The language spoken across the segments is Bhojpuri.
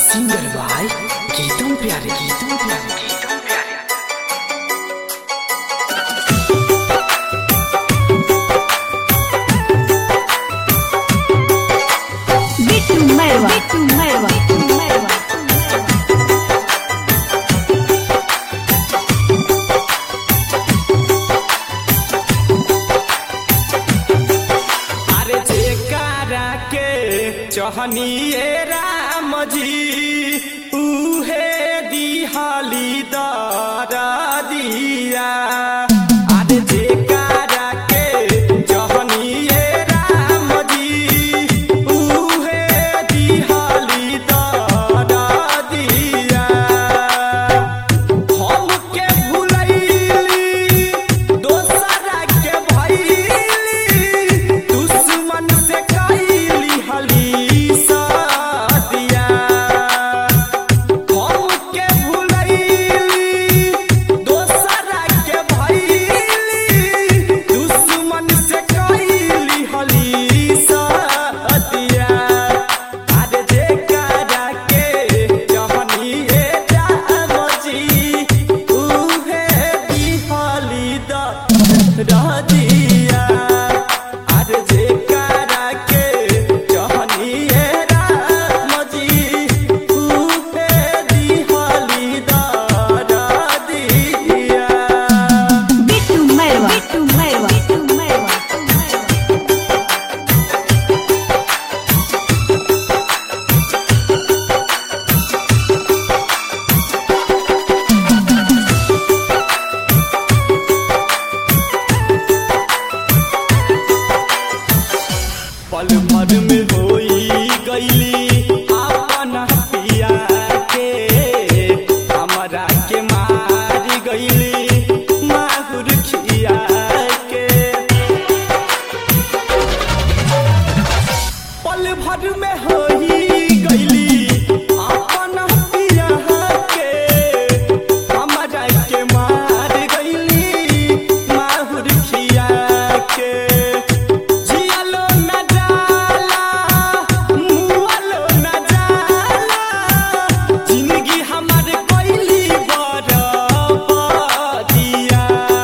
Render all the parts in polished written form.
सिंगर भाई गीतों प्यारे गीतों प्यारे गीतों प्यारे। बिट्टू मैरवा बिट्टू मैरवा बिट्टू मैरवा अरे जेकारा के चहनिए राम जी उहे दिहाली दरा दिया। अरे जेकारा के चहनिए राम जी उहे दिहाली दरा दिया। हमके भुलैली दोसरा के भइली दुश्मन से कैली हली सदिया। हमके भुलैली दोसरा के भइली दुश्मन से कैली हली सदिया। अरे जेकरा के जहनिए राम जी उहे दिहाली दरा दिया। अरे जेकरा के जहनिए राम जी उहे दिहाली दरा दिया। बिट्टू मैरवा बिट्टू मैरवा बिट्टू मैरवा पल भर में होई गईली अपन पिया के हमरा के मार गईली माहुर खिया के। पल भर में होई गईली अपन पिया के हमरा के मार गईली माहुर खिया के। जियालो न जाला मुआलो न जाला जिंदगी हमारे कोइली बरबादिया।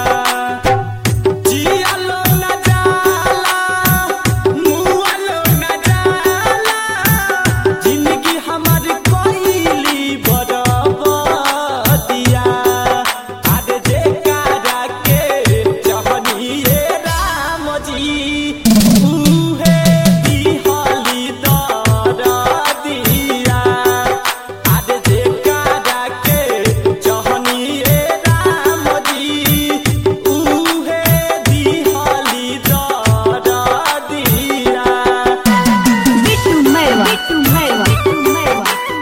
जियालो न जाला मुआलो न जाला जिंदगी हमारे कोइली बरबादिया। अरे जेकरा के जहनिए राम जी उहे दिहाली दरा दिया। अरे जेकरा के जहनिए राम जी उहे दिहाली दरा दिया। बिट्टू मैरवा बिट्टू मैरवा बिट्टू मैरवा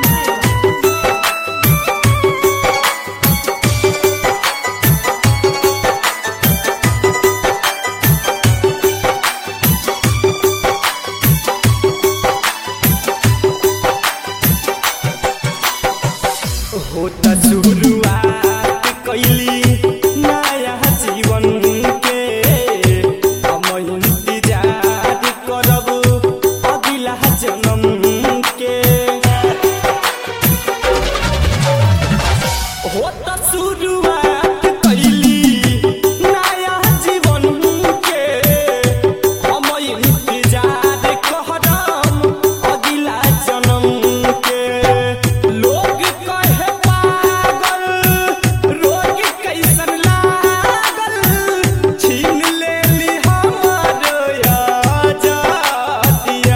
होता शुरुआत कैली नया जीवन के हम इंतजार करब अगला जन्म के। होता शुरुआत कैली नया जीवन के हम इंतजार करब अगला जन्म के। लोग कहे पागल रोग कैसन लागल छीन लेली हमर आजादिया।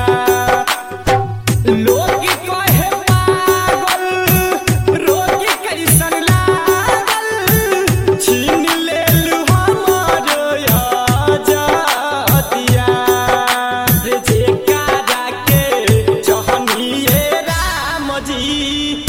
लोग कहे पागल रोग कैसन लागल छीन लेलु हमर आजादिया। रे जेकरा के जहनिए राम जी